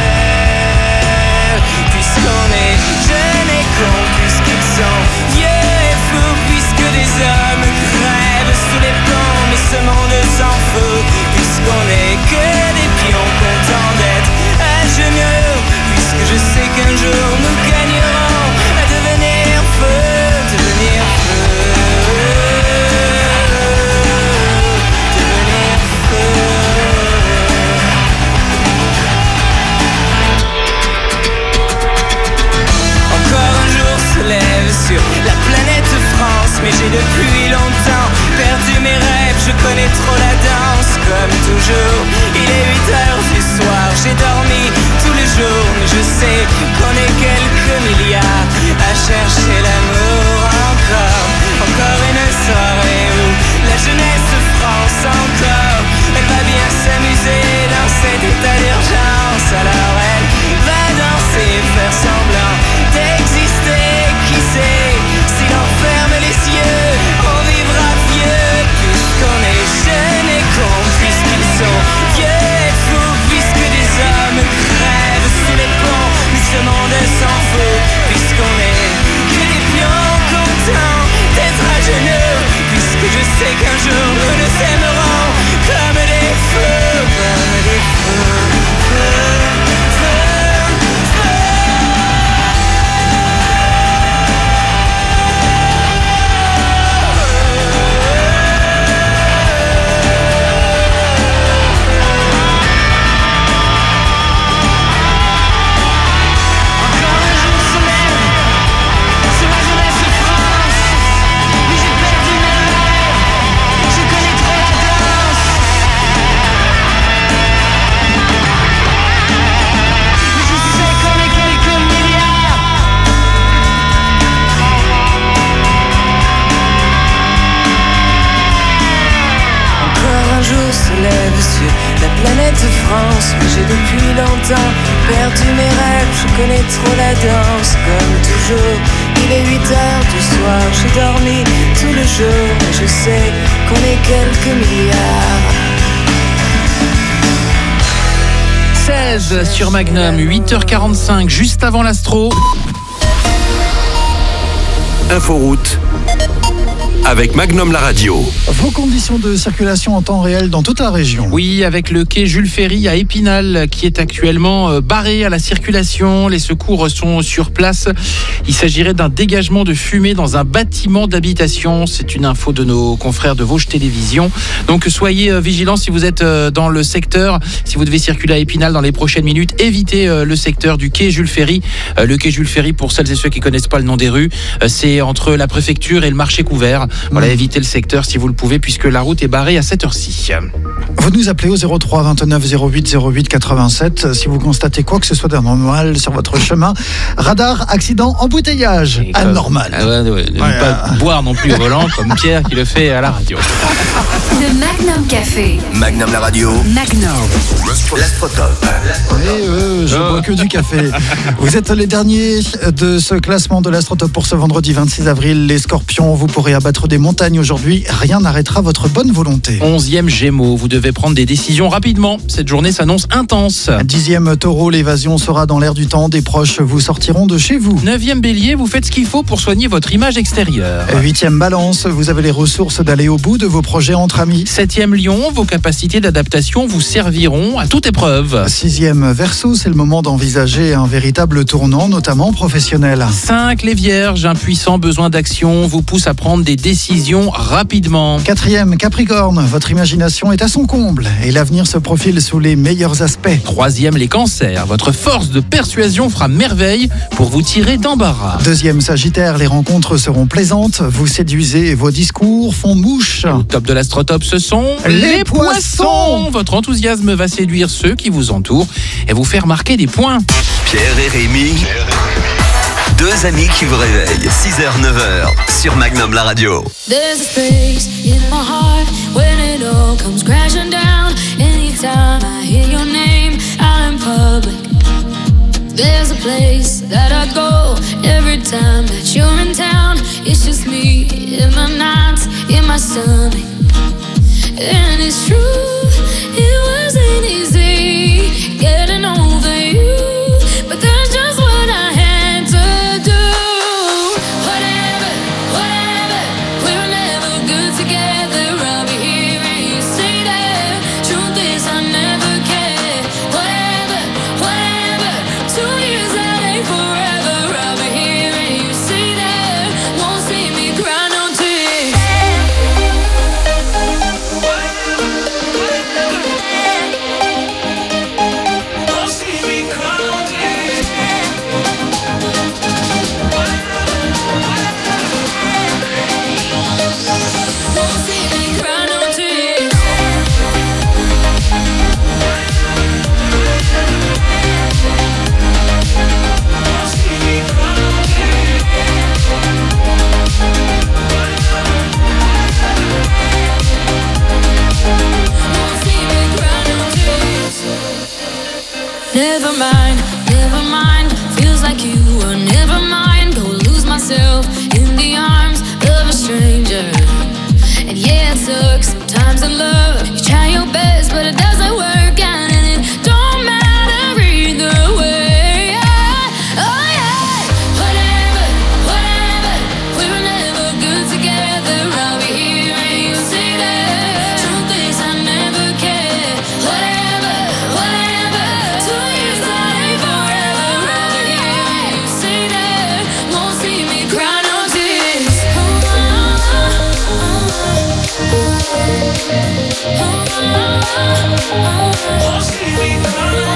puisqu'on est jeunes et cons, puisqu'ils sont vieux et fous, puisque des hommes crèvent sous les ponts. Mais ce monde s'en fout, puisqu'on est que des pions contents d'être à genoux. Puisque je sais qu'un jour nous gagnerons à devenir feu, devenir feu. Sur la planète France, mais j'ai depuis longtemps perdu mes rêves. Je connais trop la danse, comme toujours. Il est 8h du soir, j'ai dormi tous les jours. Mais je sais qu'on est quelques milliards à chercher l'amour encore. Encore une soirée où la jeunesse France encore. Elle va bien s'amuser dans cet état d'urgence. Alors elle va danser, faire semblant d'exister. Qui sait, si l'on ferme les yeux, on vivra vieux. Puisqu'on est jeunes et cons, puisqu'ils sont vieux et fous, puisque des hommes crèvent sous les ponts. Mais ce monde s'en fout, puisqu'on est que des pions contents d'être à genoux. Puisque je sais qu'un jour nous nous aimerons comme des feux, comme des feux. Sur la planète France, mais j'ai depuis longtemps perdu mes rêves. Je connais trop la danse, comme toujours. Il est 8h du soir, j'ai dormi tout le jour. Mais je sais qu'on est quelques milliards. 16 sur Magnum, 8h45, juste avant l'astro. Inforoute. avec Magnum la radio. Vos conditions de circulation en temps réel dans toute la région. Oui, avec le quai Jules Ferry à Épinal qui est actuellement barré à la circulation. Les secours sont sur place. Il s'agirait d'un dégagement de fumée dans un bâtiment d'habitation. C'est une info de nos confrères de Vosges Télévision. Donc soyez vigilants si vous êtes dans le secteur. Si vous devez circuler à Épinal dans les prochaines minutes, évitez le secteur du quai Jules Ferry. Le quai Jules Ferry, pour celles et ceux qui ne connaissent pas le nom des rues, c'est entre la préfecture et le marché couvert. Voilà, évitez le secteur si vous le pouvez puisque la route est barrée à cette heure-ci. Vous nous appelez au 03 29 08 08 87 si vous constatez quoi que ce soit d'anormal sur votre chemin. Radar, accident, embouteillage. Anormal. Ne pas boire non plus au volant comme Pierre qui le fait à la radio. Le Magnum Café. Magnum la radio. Magnum. L'Astrotop. Je bois que du café. Vous êtes les derniers de ce classement de l'Astrotop pour ce vendredi 26 avril. Les Scorpions, vous pourrez abattre des montagnes aujourd'hui. Rien n'arrêtera votre bonne volonté. 11e Gémeaux, vous devez prendre des décisions rapidement. Cette journée s'annonce intense. 10e Taureau, l'évasion sera dans l'air du temps. Des proches vous sortiront de chez vous. 9e Bélier, vous faites ce qu'il faut pour soigner votre image extérieure. 8e Balance, vous avez les ressources d'aller au bout de vos projets entre amis. 7e Lion, vos capacités d'adaptation vous serviront à toute épreuve. 6e Verseau, c'est le moment d'envisager un véritable tournant, notamment professionnel. 5 les Vierges, un puissant besoin d'action vous pousse à prendre des décisions rapidement. 4e Capricorne, votre imagination est à son comble et l'avenir se profile sous les meilleurs aspects. 3e les Cancers, votre force de persuasion fera merveille pour vous tirer d'embarras. 2e Sagittaire, les rencontres seront plaisantes, vous séduisez et vos discours font mouche. Au top de l'Astrotop, ce sont les Poissons. Votre enthousiasme va séduire ceux qui vous entourent et vous faire marquer des points. Pierre et Rémi. Deux amis qui vous réveillent, 6h, 9h, sur Magnum la radio. There's a space in my heart when it all comes crashing down. Anytime I hear your name out in public. There's a place that I go every time that you're in town. It's just me in the nights, in my stomach. And it's true, it wasn't easy getting over you. But that's just what I had to do. Whatever, whatever, we were never good together. I'll be here and you say that. Truth is I never cared. Whatever, whatever, 2 years that ain't forever. I'll be here and you say that. Won't see me cry no tears. Never mind, feels like you were never mine. Go lose myself in the arms of a stranger. And yeah, it sucks sometimes in love. You try your best, but it doesn't work out, and it don't matter either way. Oh yeah, whatever, whatever, we were never good together. I'll be here and you say that. Truth is I never cared. Whatever, whatever, 2 years that ain't forever. I'll be here and you say that. Won't see me cry no tears. Won't see me cry no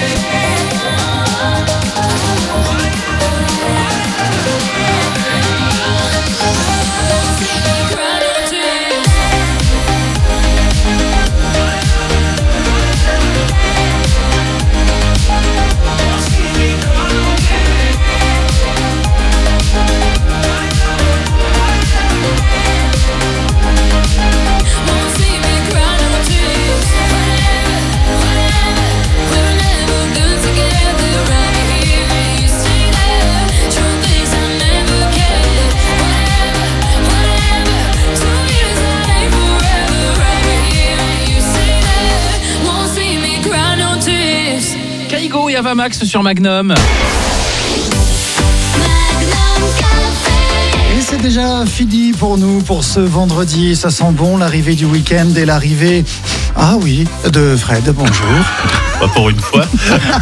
Kaigo et Avamax sur Magnum. c'est déjà fini pour nous pour ce vendredi. Ça sent bon, l'arrivée du week-end et l'arrivée, ah oui, de Fred. Bonjour. Pour une fois.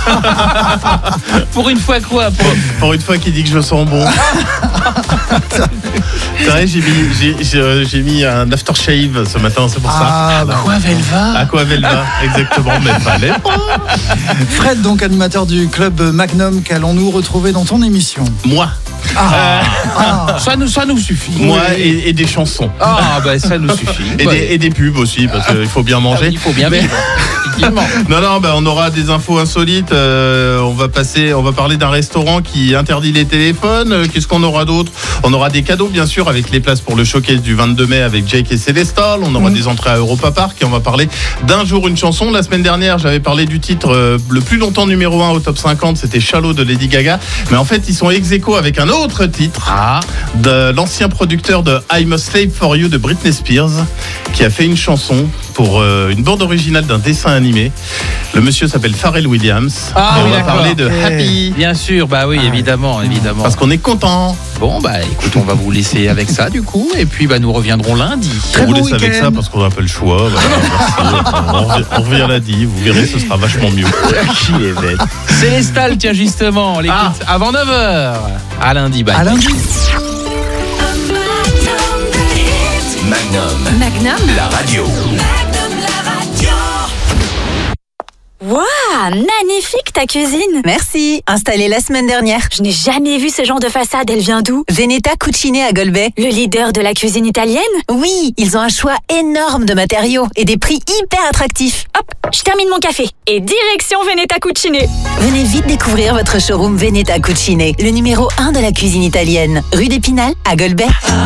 Pour une fois quoi? Pour une fois qu'il dit que je sens bon. C'est vrai, j'ai mis un aftershave ce matin, c'est pour ça. Aquavelva, exactement, mais fallait pas. Fred, donc animateur du club Magnum, qu'allons-nous retrouver dans ton émission? Moi. Ça nous suffit. Moi et des chansons. Ça nous suffit. Et des pubs aussi, parce qu'il faut bien manger. Il faut bien vivre. Non, on aura des infos insolites. On va parler d'un restaurant qui interdit les téléphones. Qu'est-ce qu'on aura d'autre? On aura des cadeaux, bien sûr, avec les places pour le showcase du 22 mai avec Jake et Célestal. On aura des entrées à Europa Park et on va parler d'un jour une chanson. La semaine dernière, j'avais parlé du titre le plus longtemps numéro 1 au top 50. C'était Shallow de Lady Gaga. Mais en fait, ils sont ex-aequo avec un autre titre de l'ancien producteur de I'm a Slave for You de Britney Spears, qui a fait une chanson pour une bande originale d'un dessin animé. Le monsieur s'appelle Pharrell Williams. On va parler de Happy. Bien sûr, évidemment. Parce qu'on est content. Bon, écoute, on va vous laisser avec ça du coup, et puis nous reviendrons lundi. On vous laisse avec ça parce qu'on n'a pas le choix. On revient lundi, vous verrez, ce sera vachement mieux. Qui est bête. Célestal, tiens justement, on l'écoute avant 9h. À lundi, bye. À lundi. Magnum, la radio. Waouh, magnifique ta cuisine. Merci. Installée la semaine dernière. Je n'ai jamais vu ce genre de façade, elle vient d'où? Veneta Cucine à Golbet. Le leader de la cuisine italienne? Oui, ils ont un choix énorme de matériaux et des prix hyper attractifs. Hop, je termine mon café. Et direction Veneta Cucine. Venez vite découvrir votre showroom Veneta Cucine, le numéro 1 de la cuisine italienne. Rue d'Épinal à Golbet.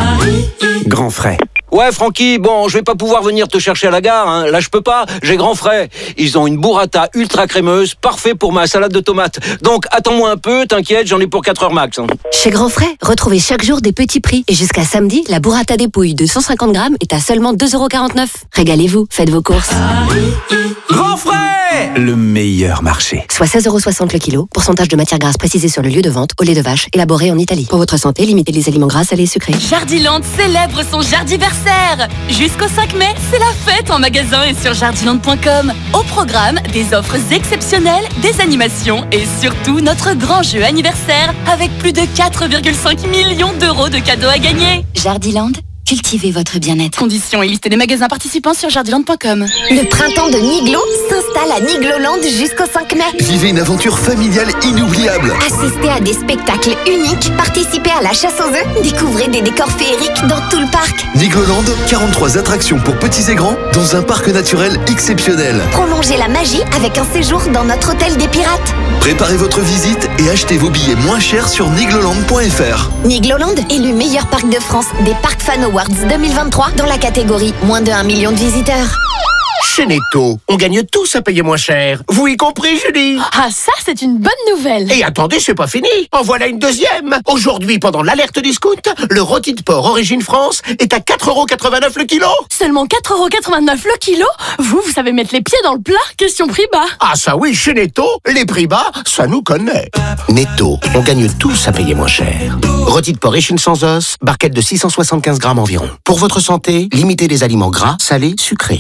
Grand frais. Ouais, Francky, bon, je vais pas pouvoir venir te chercher à la gare, hein. Là, je peux pas, j'ai grand frais. Ils ont une burrata ultra crémeuse, parfait pour ma salade de tomates. Donc, attends-moi un peu, t'inquiète, j'en ai pour 4 heures max. Hein. Chez Grand Frais, retrouvez chaque jour des petits prix. Et jusqu'à samedi, la burrata dépouille de 150 grammes est à seulement 2,49 €. Régalez-vous, faites vos courses. Grand frais, le meilleur marché. Soit 16,60 € le kilo. Pourcentage de matière grasse précisé sur le lieu de vente. Au lait de vache, élaboré en Italie. Pour votre santé, limitez les aliments gras, salés et sucrés. Jardiland célèbre son jardiversaire. Jusqu'au 5 mai, c'est la fête en magasin et sur jardiland.com. Au programme, des offres exceptionnelles, des animations et surtout notre grand jeu anniversaire avec plus de 4,5 millions d'euros de cadeaux à gagner. Jardiland, cultivez votre bien-être. Conditions et liste des magasins participants sur jardiland.com. Le printemps de Niglo s'installe à Nigloland jusqu'au 5 mai. Vivez une aventure familiale inoubliable. Assistez à des spectacles uniques, participez à la chasse aux œufs, découvrez des décors féeriques dans tout le parc. Nigloland, 43 attractions pour petits et grands dans un parc naturel exceptionnel. Prolongez la magie avec un séjour dans notre hôtel des pirates. Préparez votre visite et achetez vos billets moins chers sur nigloland.fr. Nigloland, élu meilleur parc de France des Parc Fan Awards 2023 dans la catégorie moins de 1 million de visiteurs. Chez Netto, on gagne tous à payer moins cher. Vous y compris, Julie? Ah, ça, c'est une bonne nouvelle. Et attendez, c'est pas fini. En voilà une deuxième. Aujourd'hui, pendant l'alerte discount, le rôti de porc Origine France est à 4,89 € le kilo. Seulement 4,89 € le kilo? Vous savez mettre les pieds dans le plat? Question prix bas. Ah ça oui, chez Netto, les prix bas, ça nous connaît. Netto, on gagne tous à payer moins cher. Rôti de porc échine sans os, barquette de 675 grammes environ. Pour votre santé, limitez les aliments gras, salés, sucrés.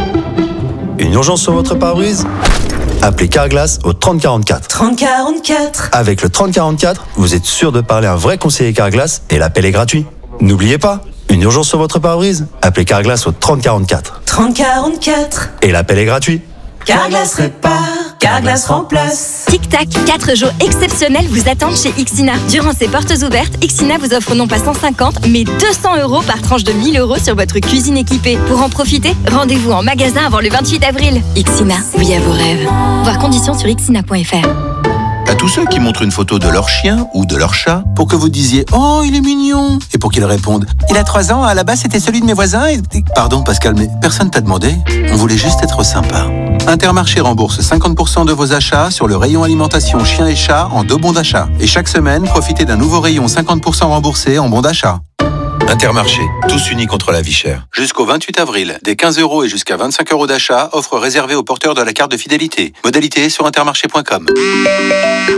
Une urgence sur votre pare-brise? Appelez Carglass au 3044. 3044. Avec le 3044, vous êtes sûr de parler à un vrai conseiller Carglass et l'appel est gratuit. N'oubliez pas, une urgence sur votre pare-brise? Appelez Carglass au 3044. 3044. Et l'appel est gratuit. Carglass répare, Carglass remplace. Tic Tac, 4 jours exceptionnels vous attendent chez Ixina. Durant ces portes ouvertes, Ixina vous offre non pas 150, mais 200 € par tranche de 1 000 € sur votre cuisine équipée. Pour en profiter, rendez-vous en magasin avant le 28 avril. Ixina, oui à vos rêves. Voir conditions sur ixina.fr. À tous ceux qui montrent une photo de leur chien ou de leur chat pour que vous disiez « Oh, il est mignon !» et pour qu'ils répondent « Il a 3 ans, à la base c'était celui de mes voisins et... » Pardon Pascal, mais personne t'a demandé. On voulait juste être sympa. Intermarché rembourse 50% de vos achats sur le rayon alimentation chien et chat en 2 bons d'achat. Et chaque semaine, profitez d'un nouveau rayon 50% remboursé en bons d'achat. Intermarché, tous unis contre la vie chère. Jusqu'au 28 avril, des 15 € et jusqu'à 25 € d'achat, offre réservée aux porteurs de la carte de fidélité. Modalité sur intermarché.com.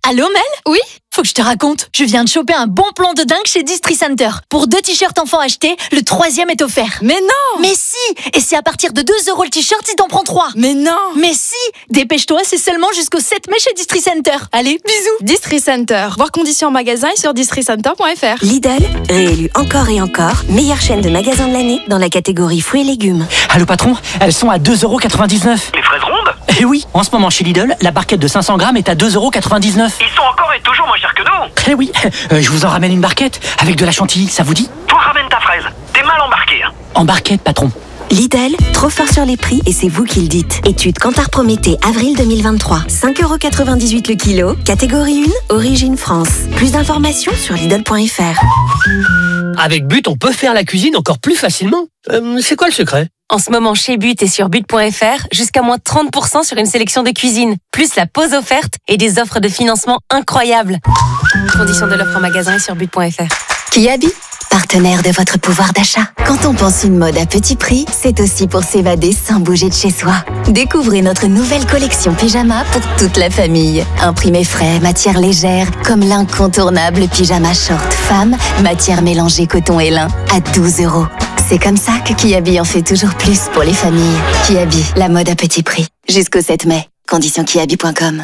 Allô Mel? Oui? Faut que je te raconte, je viens de choper un bon plan de dingue chez Distri Center. Pour 2 t-shirts enfants achetés, le 3e est offert. Mais non! Mais si! Et c'est à partir de 2 € le t-shirt si t'en prends 3. Mais non! Mais si! Dépêche-toi, c'est seulement jusqu'au 7 mai chez Distri Center. Allez, bisous! Distri Center. Voir conditions en magasin et sur districenter.fr. Lidl, réélu encore et encore, meilleure chaîne de magasins de l'année dans la catégorie fruits et légumes. Allô patron, elles sont à 2,99 €. Les fraises rondes? Eh oui, en ce moment chez Lidl, la barquette de 500 grammes est à 2,99 €. Ils sont encore et toujours moins chers que nous. Eh oui, je vous en ramène une barquette avec de la chantilly, ça vous dit? Toi ramène ta fraise, t'es mal embarqué. Hein. En barquette, patron. Lidl, trop fort sur les prix et c'est vous qui le dites. Étude Kantar Prométhée, avril 2023. 5,98 € le kilo, catégorie 1, origine France. Plus d'informations sur Lidl.fr. Avec But, on peut faire la cuisine encore plus facilement. C'est quoi le secret? En ce moment, chez But et sur but.fr, jusqu'à moins 30% sur une sélection de cuisine, plus la pause offerte et des offres de financement incroyables. Conditions de l'offre en magasin et sur but.fr. Kiabi, partenaire de votre pouvoir d'achat. Quand on pense une mode à petit prix, c'est aussi pour s'évader sans bouger de chez soi. Découvrez notre nouvelle collection pyjama pour toute la famille. Imprimé frais, matière légère, comme l'incontournable pyjama short femme, matière mélangée coton et lin, à 12 €. C'est comme ça que Kiabi en fait toujours plus pour les familles. Kiabi, la mode à petit prix. Jusqu'au 7 mai. Conditions kiabi.com.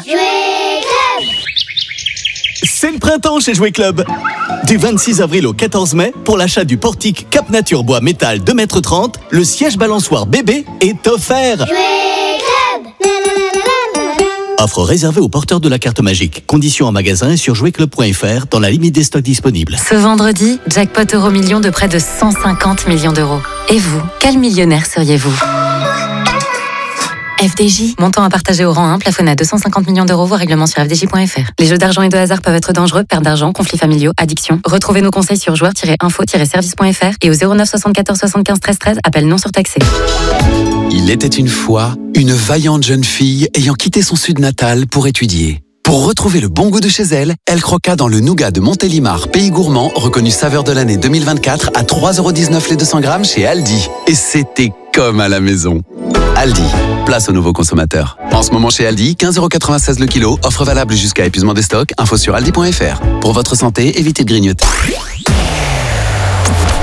C'est le printemps chez Jouet Club. Du 26 avril au 14 mai, pour l'achat du portique Cap Nature Bois Métal 2,30 m, le siège balançoire bébé est offert. Offre réservée aux porteurs de la carte magique. Conditions en magasin et sur jouetclub.fr dans la limite des stocks disponibles. Ce vendredi, jackpot Euro-Million de près de 150 millions d'euros. Et vous, quel millionnaire seriez-vous ? FDJ, montant à partager au rang 1, plafonné à 250 millions d'euros, voire règlement sur fdj.fr. Les jeux d'argent et de hasard peuvent être dangereux, perte d'argent, conflits familiaux, addiction. Retrouvez nos conseils sur joueurs-info-service.fr et au 09 74 75 13 13, appel non surtaxé. Il était une fois une vaillante jeune fille ayant quitté son sud natal pour étudier. Pour retrouver le bon goût de chez elle, elle croqua dans le nougat de Montélimar, pays gourmand, reconnu saveur de l'année 2024 à 3,19 € les 200 grammes chez Aldi. Et c'était comme à la maison. Aldi, place aux nouveaux consommateurs. En ce moment chez Aldi, 15,96 € le kilo, offre valable jusqu'à épuisement des stocks, info sur aldi.fr. Pour votre santé, évitez de grignoter.